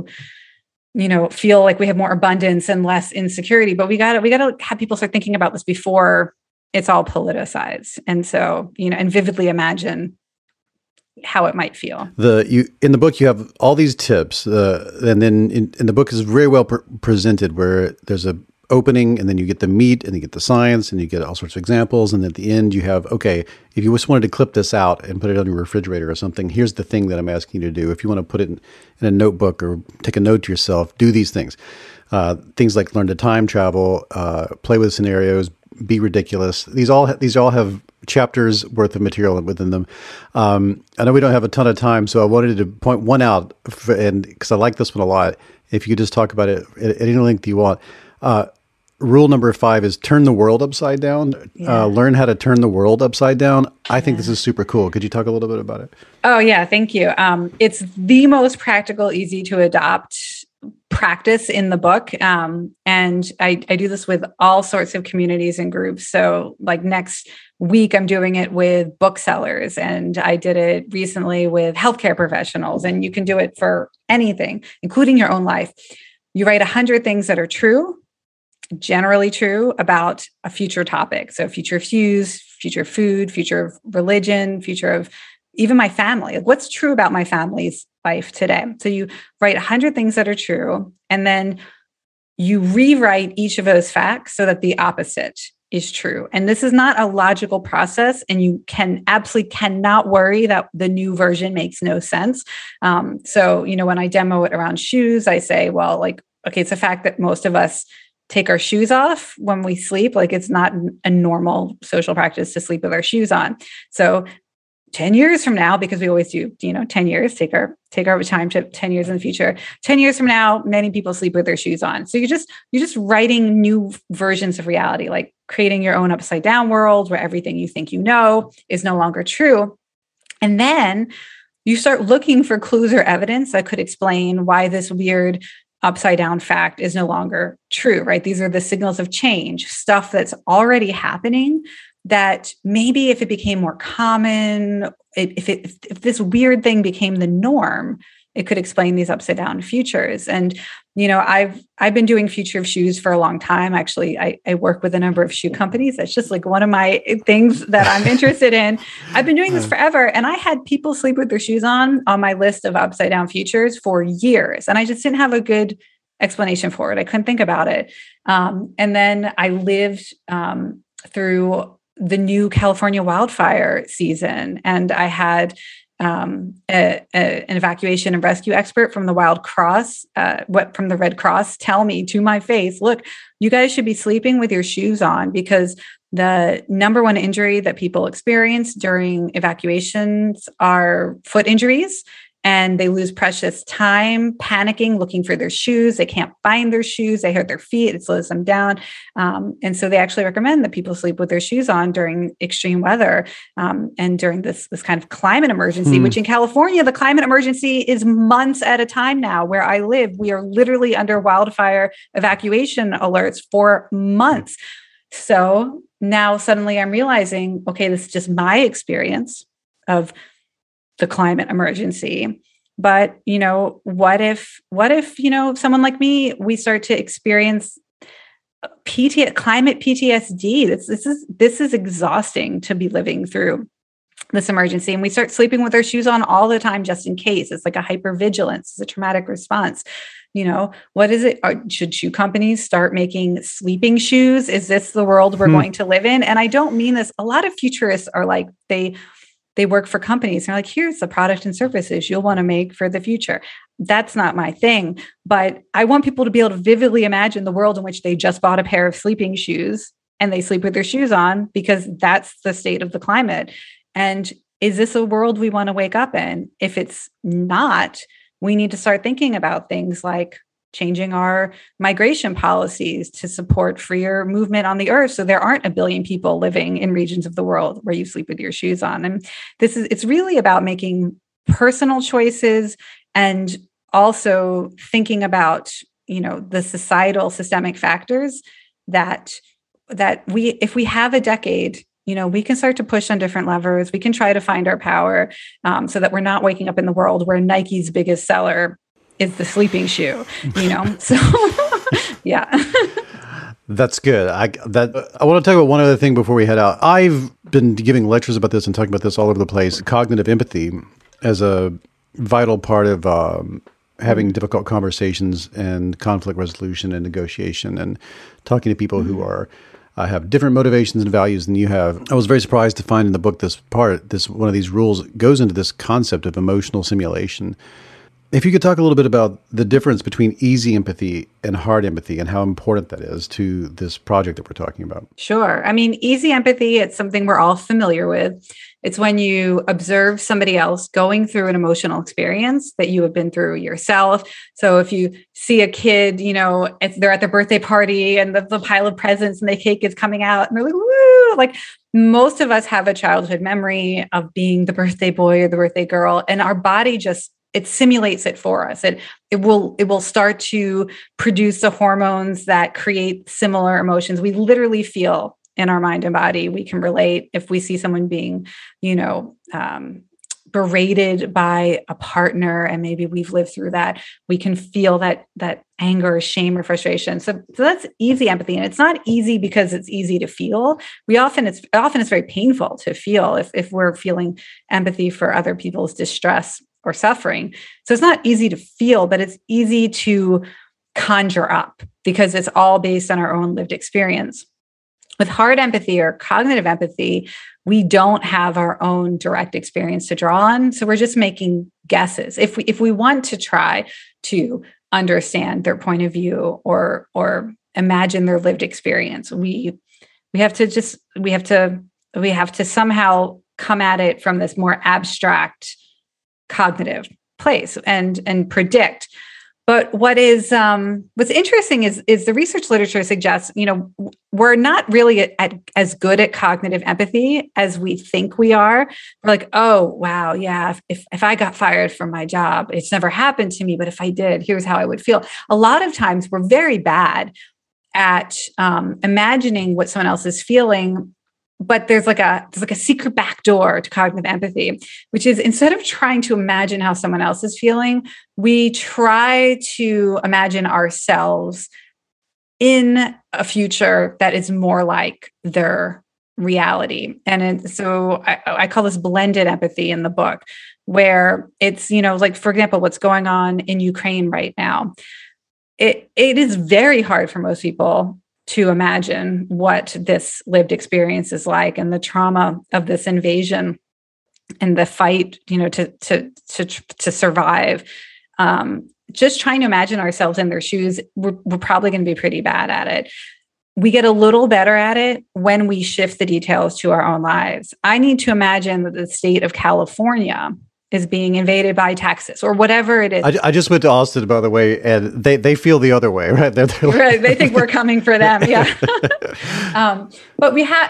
feel like we have more abundance and less insecurity, but we got to have people start thinking about this before it's all politicized. And so, and vividly imagine how it might feel. In the book, you have all these tips, and then in the book is very well presented, where there's a opening, and then you get the meat, and you get the science, and you get all sorts of examples, and at the end you have, okay, if you just wanted to clip this out and put it on your refrigerator or something, here's the thing that I'm asking you to do. If you want to put it in a notebook or take a note to yourself, do these things. Things like learn to time travel, play with scenarios, be ridiculous. These all have chapters worth of material within them. I know we don't have a ton of time, so I wanted to point one out, and because I like this one a lot. If you could just talk about it at any length you want. Rule number 5 is turn the world upside down. Yeah. Learn how to turn the world upside down. I think this is super cool. Could you talk a little bit about it? Oh, yeah. Thank you. It's the most practical, easy to adopt practice in the book. And I do this with all sorts of communities and groups. So like next week, I'm doing it with booksellers, and I did it recently with healthcare professionals, and you can do it for anything, including your own life. You write 100 things that are true, generally true, about a future topic. So future of views, future of food, future of religion, future of even my family. Like, what's true about my family's life today? So you write 100 things that are true, and then you rewrite each of those facts so that the opposite is true. And this is not a logical process, and you absolutely cannot worry that the new version makes no sense. So, when I demo it around shoes, I say, well, like, okay, it's a fact that most of us take our shoes off when we sleep. Like, it's not a normal social practice to sleep with our shoes on. So 10 years from now, because we always do, 10 years, take our time to 10 years in the future. 10 years from now, many people sleep with their shoes on. So you're just writing new versions of reality, like creating your own upside down world where everything you think you know is no longer true. And then you start looking for clues or evidence that could explain why this weird upside down fact is no longer true, right? These are the signals of change, stuff that's already happening, that maybe if it became more common, if this weird thing became the norm, it could explain these upside down futures. And, I've been doing future of shoes for a long time. Actually, I work with a number of shoe companies. That's just like one of my things that I'm interested in. I've been doing this forever. And I had people sleep with their shoes on my list of upside down futures for years. And I just didn't have a good explanation for it. I couldn't think about it. And then I lived through the new California wildfire season, and I had an evacuation and rescue expert from the Red Cross tell me to my face, look, you guys should be sleeping with your shoes on, because the number one injury that people experience during evacuations are foot injuries, and they lose precious time panicking, looking for their shoes. They can't find their shoes. They hurt their feet. It slows them down. And so they actually recommend that people sleep with their shoes on during extreme weather and during this kind of climate emergency, which in California, the climate emergency is months at a time now. Where I live, we are literally under wildfire evacuation alerts for months. So now suddenly I'm realizing, okay, this is just my experience of the climate emergency. But, what if, someone like me, we start to experience climate PTSD? This is exhausting to be living through. this emergency, and we start sleeping with our shoes on all the time just in case. It's like a hypervigilance, it's a traumatic response. What is it? Should shoe companies start making sleeping shoes? Is this the world we're going to live in? And I don't mean this. A lot of futurists are like, they work for companies. They're like, here's the product and services you'll want to make for the future. That's not my thing. But I want people to be able to vividly imagine the world in which they just bought a pair of sleeping shoes and they sleep with their shoes on, because that's the state of the climate. And is this a world we want to wake up in? If it's not, we need to start thinking about things like changing our migration policies to support freer movement on the earth, so there aren't a billion people living in regions of the world where you sleep with your shoes on. And it's really about making personal choices and also thinking about, the societal systemic factors that if we have a decade, we can start to push on different levers. We can try to find our power, so that we're not waking up in the world where Nike's biggest seller is the sleeping shoe, So, yeah. That's good. I want to talk about one other thing before we head out. I've been giving lectures about this and talking about this all over the place. Cognitive empathy as a vital part of having difficult conversations and conflict resolution and negotiation, and talking to people who are have different motivations and values than you have. I was very surprised to find in the book one of these rules goes into this concept of emotional simulation. If you could talk a little bit about the difference between easy empathy and hard empathy and how important that is to this project that we're talking about. Sure. I mean, easy empathy, it's something we're all familiar with. It's when you observe somebody else going through an emotional experience that you have been through yourself. So if you see a kid, they're at their birthday party and the pile of presents and the cake is coming out and they're like, woo, like most of us have a childhood memory of being the birthday boy or the birthday girl, and our body it simulates it for us. It will start to produce the hormones that create similar emotions. We literally feel in our mind and body. We can relate if we see someone being, berated by a partner, and maybe we've lived through that. We can feel that anger, or shame, or frustration. So that's easy empathy, and it's not easy because it's easy to feel. It's very painful to feel if we're feeling empathy for other people's distress or suffering. So it's not easy to feel, but it's easy to conjure up because it's all based on our own lived experience. With hard empathy or cognitive empathy, we don't have our own direct experience to draw on. So we're just making guesses. If we want to try to understand their point of view or imagine their lived experience, we have to somehow come at it from this more abstract cognitive place and predict. But what's interesting is the research literature suggests, we're not really as good at cognitive empathy as we think we are. We're like, oh, wow, yeah, if I got fired from my job, it's never happened to me, but if I did, here's how I would feel. A lot of times we're very bad at imagining what someone else is feeling. But there's like a secret back door to cognitive empathy, which is instead of trying to imagine how someone else is feeling, we try to imagine ourselves in a future that is more like their reality. And so I call this blended empathy in the book, where it's, like, for example, what's going on in Ukraine right now. It is very hard for most people to imagine what this lived experience is like, and the trauma of this invasion and the fight, to survive. Just trying to imagine ourselves in their shoes, we're probably going to be pretty bad at it. We get a little better at it when we shift the details to our own lives. I need to imagine that the state of California is being invaded by Texas or whatever it is. I just went to Austin, by the way, and they feel the other way, right? They're like, right. They think we're coming for them. Yeah. But we have,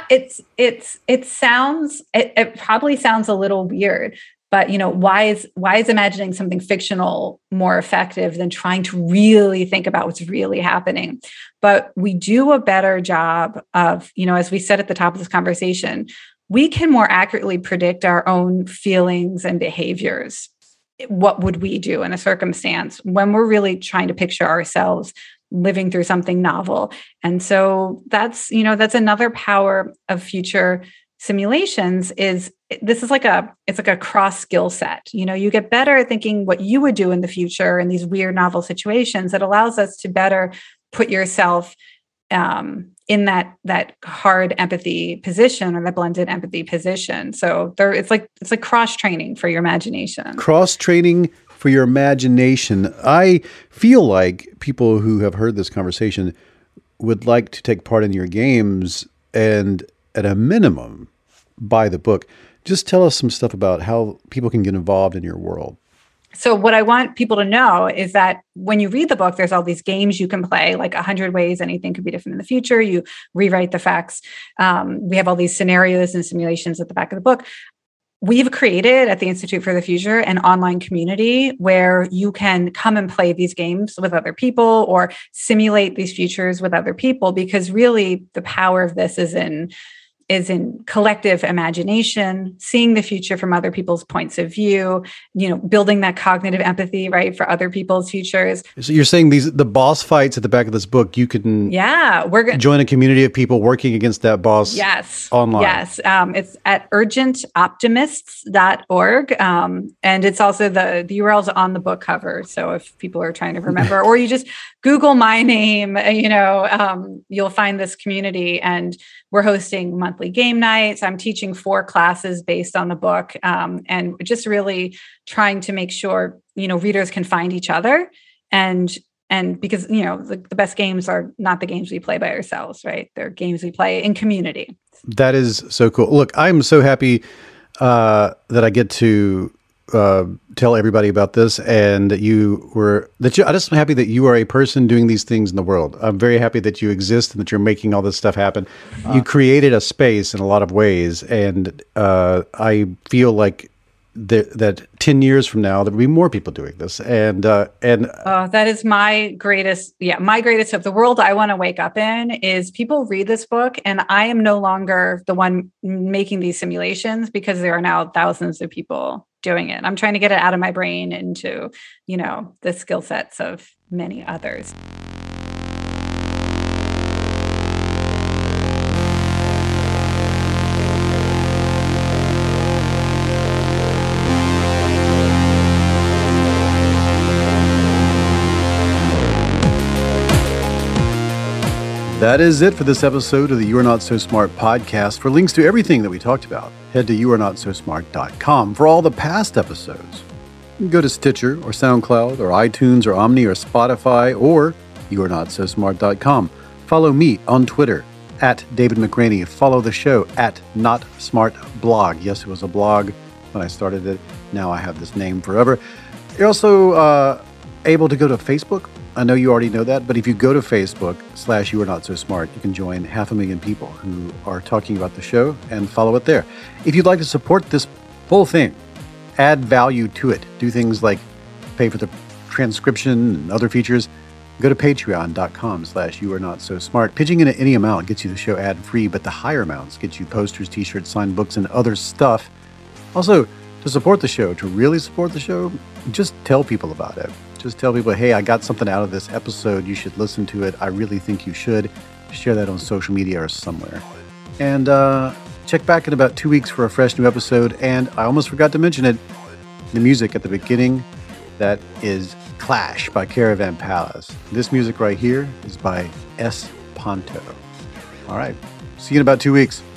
it probably sounds a little weird, but why is imagining something fictional more effective than trying to really think about what's really happening? But we do a better job of, as we said at the top of this conversation, we can more accurately predict our own feelings and behaviors. What would we do in a circumstance when we're really trying to picture ourselves living through something novel? And so that's another power of future simulations is this is it's like a cross skill set. You get better at thinking what you would do in the future in these weird novel situations. That allows us to better put yourself in that hard empathy position or the blended empathy position. So it's like cross training for your imagination. Cross training for your imagination. I feel like people who have heard this conversation would like to take part in your games and at a minimum buy the book. Just tell us some stuff about how people can get involved in your world. So what I want people to know is that when you read the book, there's all these games you can play, like 100 ways anything could be different in the future. You rewrite the facts. We have all these scenarios and simulations at the back of the book. We've created at the Institute for the Future an online community where you can come and play these games with other people or simulate these futures with other people, because really the power of this is in collective imagination, seeing the future from other people's points of view, building that cognitive empathy, right, for other people's futures. So you're saying the boss fights at the back of this book, you can we're going to join a community of people working against that boss online. Yes. It's at urgentoptimists.org. And it's also the URL's on the book cover. So if people are trying to remember, or you just Google my name, you'll find this community, and we're hosting monthly game nights. I'm teaching 4 classes based on the book, and just really trying to make sure, readers can find each other. And because, the best games are not the games we play by ourselves, right? They're games we play in community. That is so cool. Look, I'm so happy that I get to tell everybody about this, and I'm just happy that you are a person doing these things in the world. I'm very happy that you exist and that you're making all this stuff happen. You created a space in a lot of ways, and I feel like that 10 years from now there will be more people doing this. And that is my greatest hope. The world I want to wake up in is people read this book, and I am no longer the one making these simulations, because there are now thousands of people doing it. I'm trying to get it out of my brain into, the skill sets of many others. That is it for this episode of the You Are Not So Smart podcast. For links to everything that we talked about, head to youarenotsosmart.com. For all the past episodes, you can go to Stitcher or SoundCloud or iTunes or Omni or Spotify or youarenotsosmart.com. Follow me on Twitter at David McRaney. Follow the show at Not Smart Blog. Yes, it was a blog when I started it. Now I have this name forever. You're also able to go to Facebook. I know you already know that, but if you go to Facebook/You Are Not So Smart, you can join 500,000 people who are talking about the show and follow it there. If you'd like to support this whole thing, add value to it, do things like pay for the transcription and other features, go to patreon.com/You Are Not So Smart. Pitching in at any amount gets you the show ad-free, but the higher amounts get you posters, t-shirts, signed books, and other stuff. Also, to support the show, to really support the show, just tell people about it. Just tell people, hey, I got something out of this episode. You should listen to it. I really think you should. Share that on social media or somewhere. And check back in about 2 weeks for a fresh new episode. And I almost forgot to mention it. The music at the beginning, that is Clash by Caravan Palace. This music right here is by S. Ponto. All right. See you in about 2 weeks.